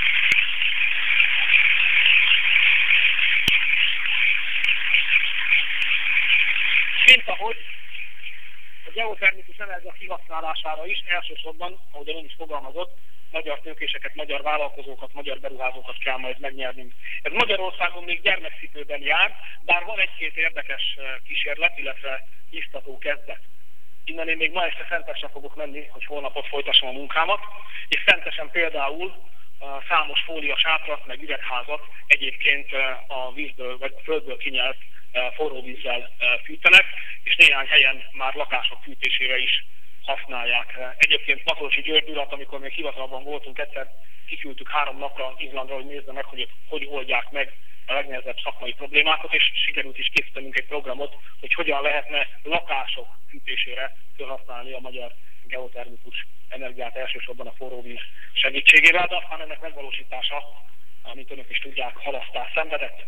Mint ahogy a geotermikus energia kihasználására is elsősorban, ahogy ön is fogalmazott, magyar tőkéseket, magyar vállalkozókat, magyar beruházókat kell majd megnyernünk. Ez Magyarországon még gyermekszipőben jár, bár van egy-két érdekes kísérlet, illetve biztató kezdet. Innen én még ma este Szentesre fogok menni, hogy holnapot folytassam a munkámat, és Szentesen például számos fóliasátrat, meg üvegházat egyébként a vízből vagy a földből kinyert forró vízzel fűtenek, és néhány helyen már lakások fűtésére is használják. Egyébként Matolcsi György urat, amikor még hivatalban voltunk, egyszer kiküldtük 3 napra Izlandra, hogy nézze meg, hogy oldják meg a legnehezebb szakmai problémákat, és sikerült is készítenünk egy programot, hogy hogyan lehetne lakások fűtésére felhasználni a magyar geotermikus energiát, elsősorban a forróvíz segítségével, de aztán ennek megvalósítása, amit önök is tudják, halasztás szenvedett.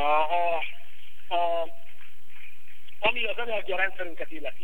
Ami az energiarendszerünket illeti.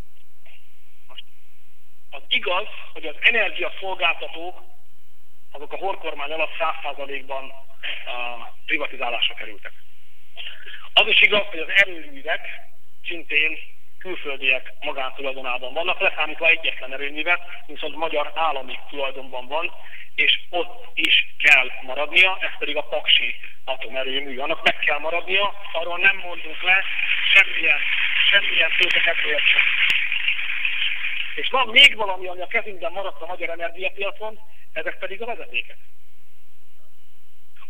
Az igaz, hogy az energiaszolgáltatók azok a Hor kormány alatt 100%-ban privatizálásra kerültek. Az is igaz, hogy az erőművek szintén külföldiek magántulajdonában vannak, leszámítva egyetlen erőművet, viszont magyar állami tulajdonban van, és ott is kell maradnia, ez pedig a paksi atomerőmű. Annak meg kell maradnia, arról nem mondunk le semmilyen tőkekedvéért sem. És van még valami, ami a kezünkben maradt a magyar energiapiacon, ezek pedig a vezetékek.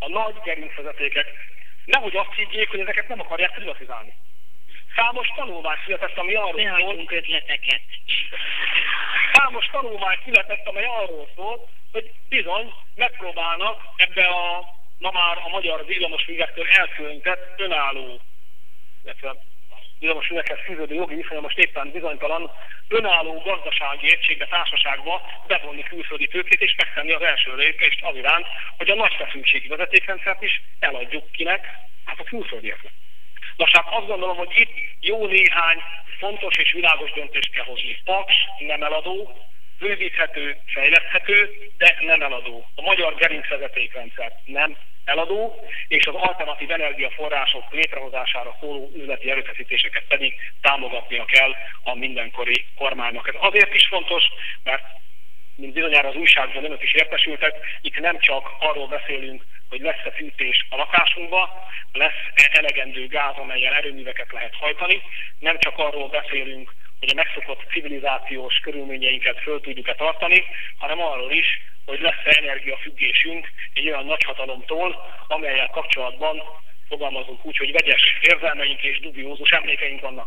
a nagy gerincvezetékek nehogy azt higgyék, hogy ezeket nem akarják privatizálni. Számos tanulmány született, ami arról szólt, hogy bizony megpróbálnak ebbe ma már a magyar villamosművektől elkülönített önálló, illetve villamosművekhez fűződő jogi viszony most éppen bizonytalan, önálló gazdasági egységbe, társaságba bevonni külföldi tőkét és megtenni az első lépést az iránt, hogy a nagy feszültségi vezetékrendszert is eladjuk kinek, hát a külföldieknek. Nos, hát azt gondolom, hogy itt jó néhány fontos és világos döntést kell hozni. Paks nem eladó, bővíthető, fejleszthető, de nem eladó. A magyar gerincvezetékrendszer nem eladó, és az alternatív energiaforrások létrehozására szóló üzleti erőfeszítéseket pedig támogatnia kell a mindenkori kormánynak. Ez azért is fontos, mert mint bizonyára az újságban önök is értesültek, itt nem csak arról beszélünk, hogy lesz-e fűtés a lakásunkba, lesz-e elegendő gáz, amellyel erőműveket lehet hajtani, nem csak arról beszélünk, hogy a megszokott civilizációs körülményeinket föl tudjuk-e tartani, hanem arról is, hogy lesz-e energiafüggésünk egy olyan nagyhatalomtól, amellyel kapcsolatban fogalmazunk úgy, hogy vegyes érzelmeink és dubiózus emlékeink vannak.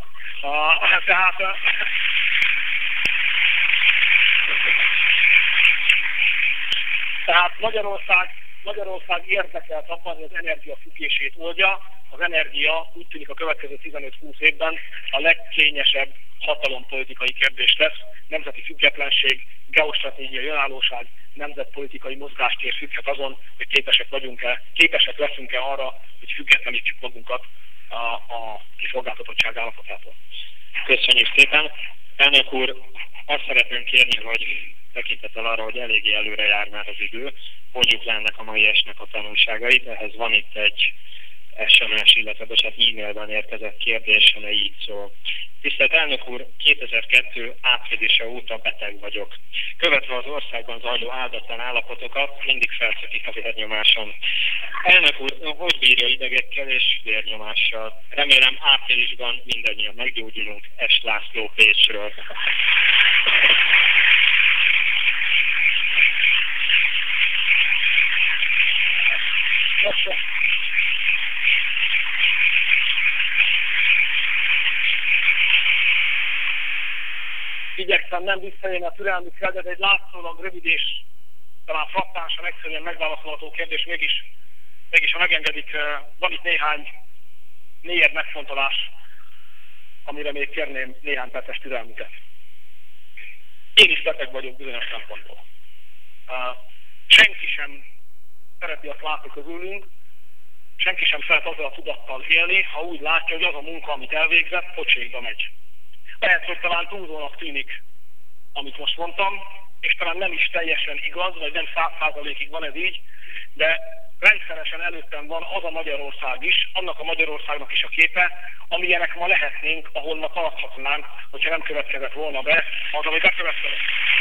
Tehát Magyarország érdekelt abban, hogy az energia függését oldja. Az energia úgy tűnik a következő 15-20 évben a legkényesebb hatalompolitikai kérdés lesz. Nemzeti függetlenség, geostratégiai önállóság, nemzetpolitikai mozgástér függhet azon, hogy képesek leszünk-e arra, hogy függetlenítsük magunkat a kiszolgáltatottság állapotától. Köszönjük szépen. Elnök úr, azt szeretném kérni, hogy tekintettel arra, hogy eléggé előre jár már az idő, vonjuk le ennek a mai esnek a tanulságait. Ehhez van itt egy SMS, illetve e-mailben érkezett kérdés, amely így szól. Tisztelt elnök úr, 2002. áprilisa óta beteg vagyok. Követve az országban zajló áldatlan állapotokat, mindig felszökik a vérnyomásom. Elnök úr, hogy bírja idegekkel és vérnyomással? Remélem áprilisban mindannyian meggyógyulunk. S. László Pécsről. Igyekszem nem visszaélni a türelmükkel, de egy látszólag rövid és talán frappánsan egyszerűen megválaszolható kérdés mégis ha megengedik, van itt néhány mélyebb megfontolás, amire még kérném néhány perces türelmüket. Én is beteg vagyok bizonyos szempontból. Senki sem szereti azt látni közülünk, senki sem szeret azzal a tudattal élni, ha úgy látja, hogy az a munka, amit elvégzett, pocsékba megy. Lehet, hogy talán túlzónak tűnik, amit most mondtam, és talán nem is teljesen igaz, vagy nem 100%-ig van ez így, de rendszeresen előttem van az a Magyarország is, annak a Magyarországnak is a képe, amilyenek ma lehetnénk, ahol ma tarthatnánk, hogyha nem következett volna be az, ami bekövetkezett.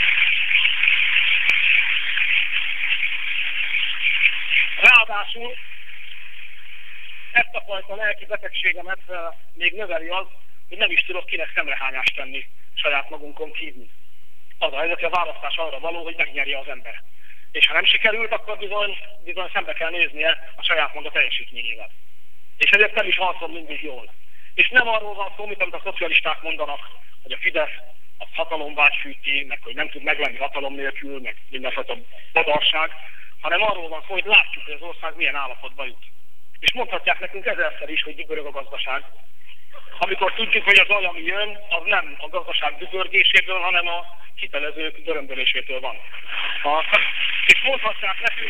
Ráadásul ezt a fajta lelki betegségemet még növeli az, hogy nem is tudok kinek szemrehányást tenni saját magunkon kívül. Az a helyzet, hogy a választás arra való, hogy megnyerje az ember. És ha nem sikerült, akkor bizony szembe kell néznie a saját maga teljesítményével. És ezért nem is harcol mindig jól. És nem arról van szó, amit a szocialisták mondanak, hogy a Fidesz a hatalomvágy fűti, meg hogy nem tud meglenni hatalom nélkül, meg mindenfajta badarság, hanem arról van szó, hogy látjuk, hogy az ország milyen állapotba jut. És mondhatják nekünk ezerszer is, hogy dübörög a gazdaság. Amikor tudjuk, hogy az zaj, ami jön, az nem a gazdaság dübörgéséből, hanem a hitelezők dörömbölésétől van. És mondhatják nekünk...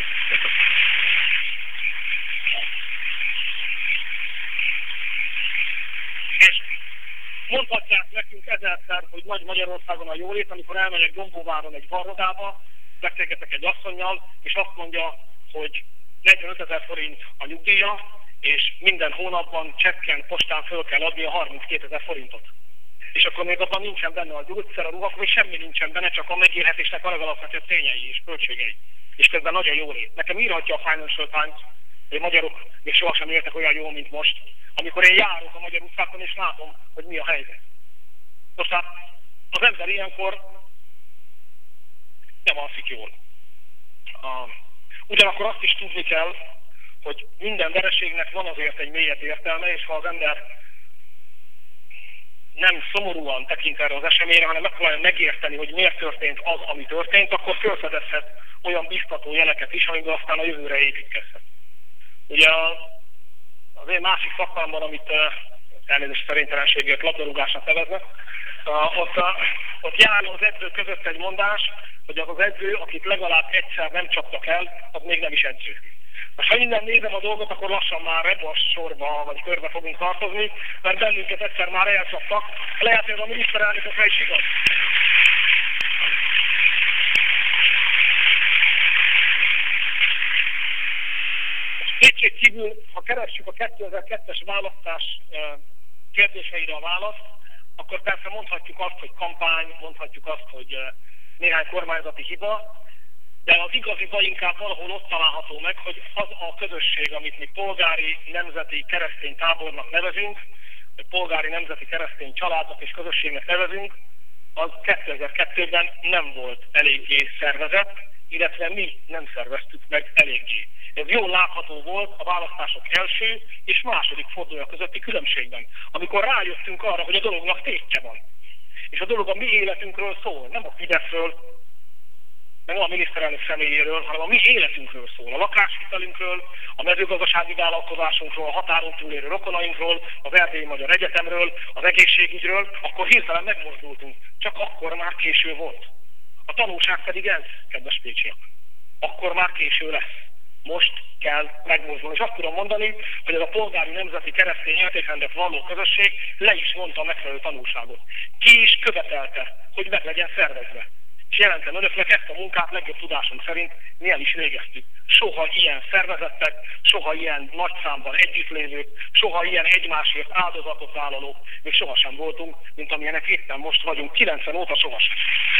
És mondhatják nekünk ezerszer, hogy Nagy Magyarországon a jólét, amikor elmegyek Dombóváron egy varrodába, beszélgetek egy asszonnyal, és azt mondja, hogy 45 000 forint a nyugdíja, és minden hónapban csekken, postán föl kell adni a 32 000 forintot. És akkor még abban nincsen benne a gyógyszer, a ruhak, vagy semmi nincsen benne, csak a megélhetésnek a legalapvetőbb tényei és költségei. És közben nagyon jó lét. Nekem írhatja a Financial Times, hogy a magyarok még sohasem éltek olyan jól, mint most, amikor én járok a magyar utcákon, és látom, hogy mi a helyzet. Most hát az ember ilyenkor nem alszik jól. Ugyanakkor azt is tudni kell, hogy minden vereségnek van azért egy mélyebb értelme, és ha az ember nem szomorúan tekint erre az eseményre, hanem megpróbálja megérteni, hogy miért történt az, ami történt, akkor felfedezhet olyan biztató jeleket is, amiből aztán a jövőre építkezhet. Ugye az én másik szakmámban, amit elnézést szerénytelenségért labdarúgásnak neveznek, ott jár az edző között egy mondás, hogy az edző, akit legalább egyszer nem csaptak el, az még nem is edző. Most ha innen nézem a dolgot, akkor lassan már ebbe a sorba vagy körbe fogunk tartozni, mert bennünket egyszer már elcsaptak. Lehet, hogy ez a miniszterelnökökre is igaz. Kétségkívül, ha keressük a 2002-es választás kérdéseire a választ, akkor persze mondhatjuk azt, hogy kampány, mondhatjuk azt, hogy néhány kormányzati hiba, de az igazi baj inkább valahol ott található meg, hogy az a közösség, amit mi polgári, nemzeti, keresztény tábornak nevezünk, vagy polgári, nemzeti, keresztény családnak és közösségnek nevezünk, az 2002-ben nem volt eléggé szervezett, illetve mi nem szerveztük meg eléggé. Ez jól látható volt a választások első és második fordulója közötti különbségben, amikor rájöttünk arra, hogy a dolognak tétje van. És a dolog a mi életünkről szól, nem a Fideszről, nem a miniszterelnök személyéről, hanem a mi életünkről szól, a lakáshitelünkről, a mezőgazdasági vállalkozásunkról, a határon túlélő rokonainkról, az Erdélyi Magyar Egyetemről, az egészségügyről, akkor hirtelen megmozdultunk. Csak akkor már késő volt. A tanulság pedig ez, kedves pécsiek. Akkor már késő lesz. Most kell megmozdulni. És azt tudom mondani, hogy ez a polgári, nemzeti, keresztény értékrendet valló közösség le is mondta a megfelelő tanulságot. Ki is követelte, hogy meg legyen szervezve. És jelentem önöknek, ezt a munkát legjobb tudásunk szerint mi el is végeztük. Soha ilyen szervezettek, soha ilyen nagy számban együttlévők, soha ilyen egymásért áldozatot vállalók, még sohasem voltunk, mint amilyenek éppen most vagyunk, 90 óta sohasem.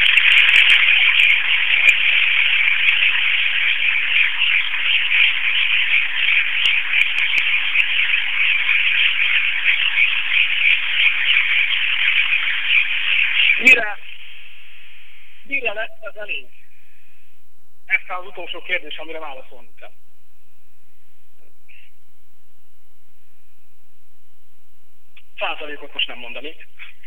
Mire lesz ez elég? Ez az utolsó kérdés, amire válaszolnunk kell. Százalékot most nem mondanék.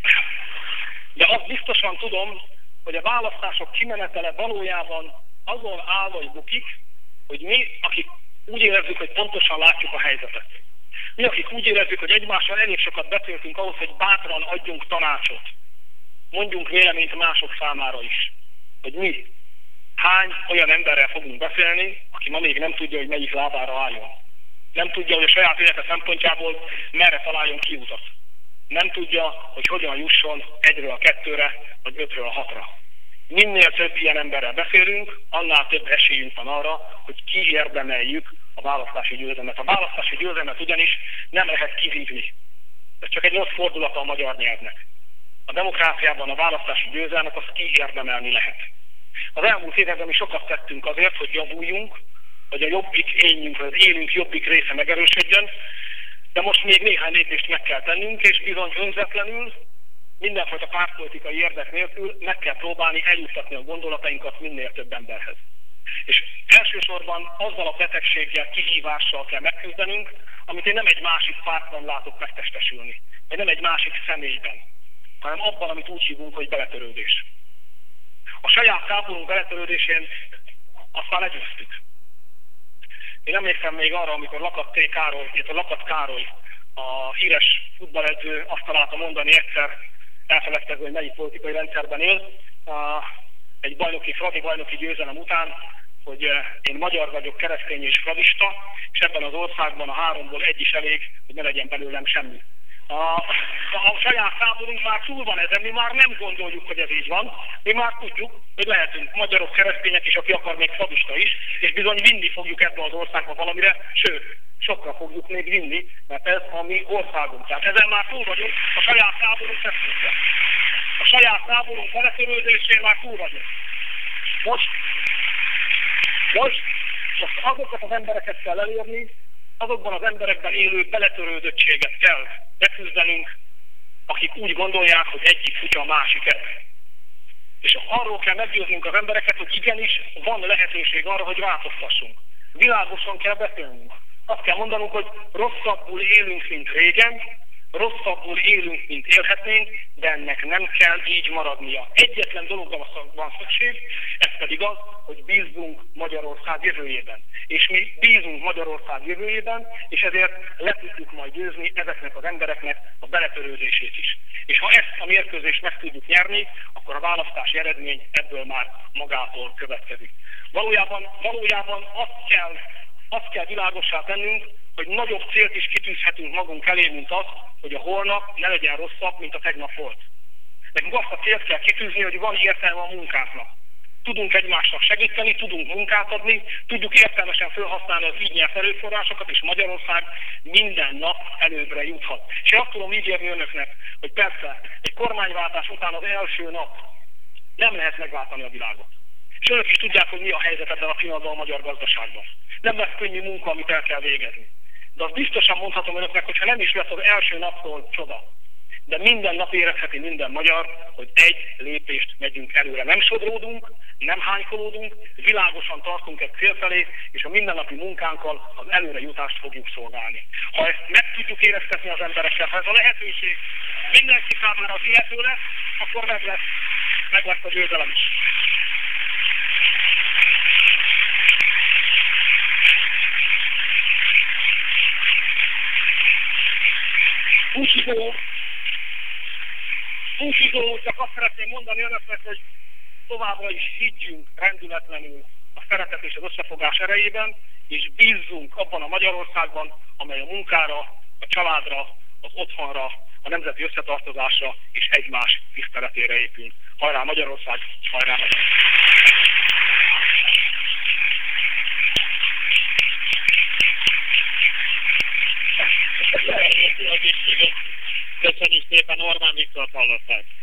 De azt biztosan tudom, hogy a választások kimenetele valójában azon áll vagy bukik, hogy mi, akik úgy érezzük, hogy pontosan látjuk a helyzetet. Mi, akik úgy érezzük, hogy egymással elég sokat beszéltünk ahhoz, hogy bátran adjunk tanácsot. Mondjunk véleményt mások számára is, hogy mi hány olyan emberrel fogunk beszélni, aki ma még nem tudja, hogy melyik lábára álljon. Nem tudja, hogy a saját élete szempontjából merre találjon kiutat. Nem tudja, hogy hogyan jusson 1-ről 2-re, vagy 5-ről 6-ra. Minél több ilyen emberrel beszélünk, annál több esélyünk van arra, hogy kiérdemeljük a választási győzelmet. A választási győzelmet ugyanis nem lehet kivívni. Ez csak egy rossz fordulata a magyar nyelvnek. A demokráciában a választási győzelmet azt kiérdemelni lehet. Az elmúlt években mi sokat tettünk azért, hogy javuljunk, hogy a jobbik énjünk, az élünk jobbik része megerősödjön, de most még néhány lépést meg kell tennünk, és bizony önzetlenül, mindenfajta pártpolitikai érdek nélkül meg kell próbálni eljuttatni a gondolatainkat minél több emberhez. És elsősorban azzal a betegséggel, kihívással kell megküzdenünk, amit én nem egy másik pártban látok megtestesülni, vagy nem egy másik személyben, hanem abban, amit úgy hívunk, hogy beletörődés. A saját táborunk beletörődésén azt már legyőztük. Én emlékszem még arra, amikor Lakat Károly, a híres futballedző azt találta mondani egyszer, elfeledkezve, hogy melyik politikai rendszerben él, egy fradi bajnoki győzelem után, hogy én magyar vagyok, keresztény és fradista, és ebben az országban a 3-ból 1 is elég, hogy ne legyen belőlem semmi. A saját táborunk már túl van ezen, mi már nem gondoljuk, hogy ez így van. Mi már tudjuk, hogy lehetünk magyarok, keresztények, és aki akar még fradista is, és bizony vinni fogjuk ebbe az országba valamire, sőt, sokra fogjuk még vinni, mert ez a mi országunk. Tehát ezen már túl vagyunk, a saját táborunk ezt tudja. A saját táborunk beletörődésén már túl vagyunk. Most azokat az embereket kell elérni, azokban az emberekben élő beletörődöttséget kell beküzdenünk, akik úgy gondolják, hogy egyik futja a másiket. És arról kell meggyőznünk az embereket, hogy igenis van lehetőség arra, hogy változtassunk. Világosan kell beszélnünk. Azt kell mondanunk, hogy rosszabbul élünk, mint régen, rosszabbul élünk, mint élhetnénk, de ennek nem kell így maradnia. Egyetlen dologra van szükség, ez pedig az, hogy bízzunk Magyarország jövőjében. És mi bízunk Magyarország jövőjében, és ezért le tudjuk majd győzni ezeknek az embereknek a beletörődését is. És ha ezt a mérkőzést meg tudjuk nyerni, akkor a választási eredmény ebből már magától következik. Valójában azt kell világossá tennünk, hogy nagyobb célt is kitűzhetünk magunk elé, mint az, hogy a holnap ne legyen rosszabb, mint a tegnap volt. Nekünk azt a célt kell kitűzni, hogy van értelme a munkánknak. Tudunk egymásnak segíteni, tudunk munkát adni, tudjuk értelmesen felhasználni az így nyert erőforrásokat, és Magyarország minden nap előbbre juthat. És én azt tudom ígérni önöknek, hogy persze egy kormányváltás után az első nap nem lehet megváltani a világot. És önök is tudják, hogy mi a helyzet ebben a pillanatban a magyar gazdaságban. Nem lesz könnyű munka, amit el kell végezni. De azt biztosan mondhatom önöknek, hogy ha nem is lesz az első naptól csoda, de minden nap érezheti minden magyar, hogy egy lépést megyünk előre. Nem sodródunk, nem hánykolódunk, világosan tartunk egy cél felé, és a mindennapi munkánkkal az előrejutást fogjuk szolgálni. Ha ezt meg tudjuk éreztetni az emberekkel, ha ez a lehetőség mindenki számára az hihető lesz, akkor meg lesz a győzelem is. Búcsúzóul csak azt szeretném mondani önöknek, hogy továbbra is higgyünk rendületlenül a szeretet és az összefogás erejében, és bízzunk abban a Magyarországban, amely a munkára, a családra, az otthonra, a nemzeti összetartozásra és egymás tiszteletére épül. Hajrá Magyarország, hajrá! Köszönjük szépen, Orbán Viktort hallották.